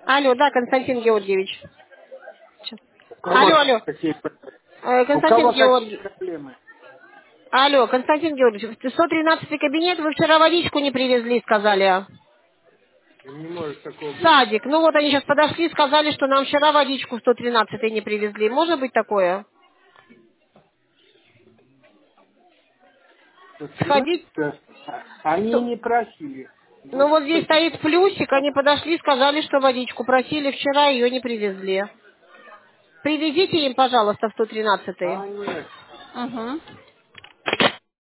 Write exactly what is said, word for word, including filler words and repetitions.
Алло, да, Константин Георгиевич. У кого Алло, алло. какие, Э, у Константин кого какие Георгиевич. проблемы? Алло, Константин Георгиевич, сто тринадцатый кабинет, вы вчера водичку не привезли, сказали. Не может такого быть. Садик. Ну вот они сейчас подошли, сказали, что нам вчера водичку в сто тринадцатый не привезли. Может быть такое? сто Сходить? тринадцать, они Сто- не просили. Ну Вот вот здесь сто стоит плюсик, они подошли, сказали, что водичку просили вчера, ее не привезли. Привезите им, пожалуйста, в сто тринадцатый. А, нет. Угу.